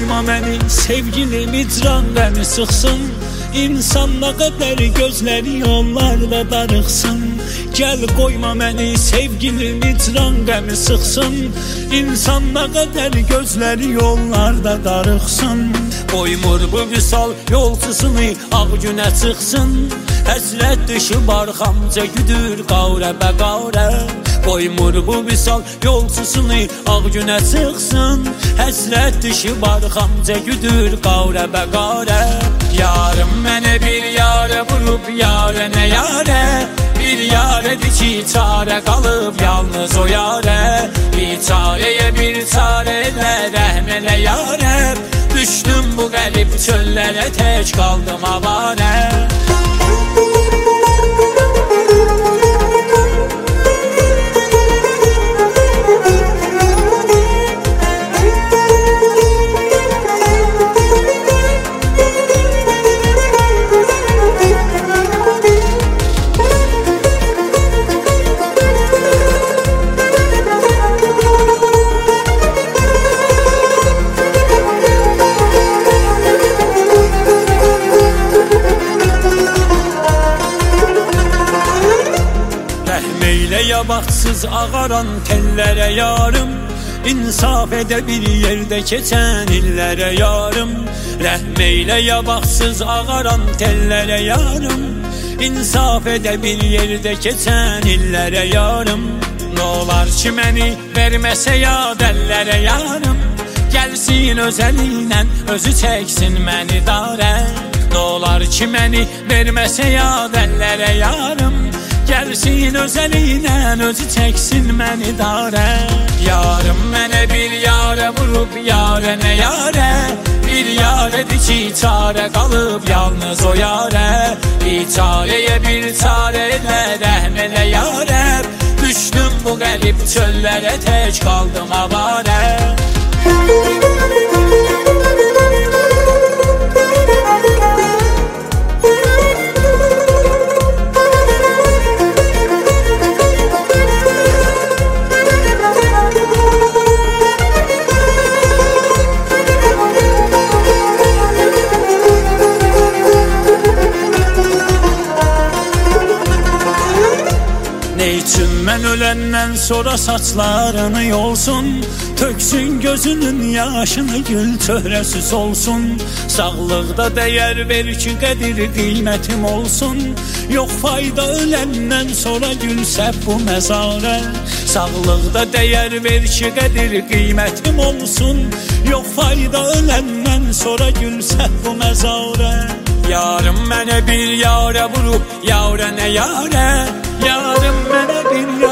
qoyma məni, sevgilim icran qəmi sıxsın. İnsan nə qədər gözləri yollarda darıxsın. Gəl qoyma məni, sevgilim icran qəmi sıxsın. İnsan nə qədər gözləri yollarda darıxsın. Qoymur bu vüsal yolçusunu ağ günə çıxsın. Həsrət dışı barxamca güdür qavrə bəqarə. Qoymur bu vüsal yolçusunu ağ günə çıxsın. Həsrət dışı barxamca güdür qavrə bəqarə. Yarım mənə bir yarə vurub yarə nə yarə. Bir yarədir ki çarə qalıb yalnız o yarə. Bir çarəyə bir çarə elə rəhm elə yarə. Düşdüm bu qərib çöllərə, tək qaldım avarə. Bahtsız ağaran tellərə yarım. İnsaf edə bir yerdə keçən illərə yarım. Rəhm eylə ya bahtsız ağaran tellərə yarım. İnsaf edə bir yerdə keçən illərə yarım. Nolar ki məni verməsə yad əllərə yarım. Gəlsin öz əlinlə özü çəksin məni darə. Nolar ki məni verməsə yad əllərə yarım. Gəlsin öz əlinə özü çəksin məni darə. Yarım mənə bir yarə vurub yarə nə yarə. Bir yarədir ki çarə qalıb yalnız o yarə. Bir çarəyə bir çarə elə rəhm elə yarə. Düşdüm bu qərib çöllərə, tək qaldım avarə. Neyçün mən öləndən sonra saçlarını yolsun. Töksün gözünün yaşını, gül çöhrəsiz olsun. Sağlıqda dəyər ver ki qədir qiymətim olsun. Yox fayda öləndən sonra gülsə bu məzarə. Sağlıqda dəyər ver ki qədir qiymətim olsun. Yox fayda öləndən sonra gülsə bu məzarə. Yarım mənə bir yarə vurub yarə nə yarə. Yarım mənə bir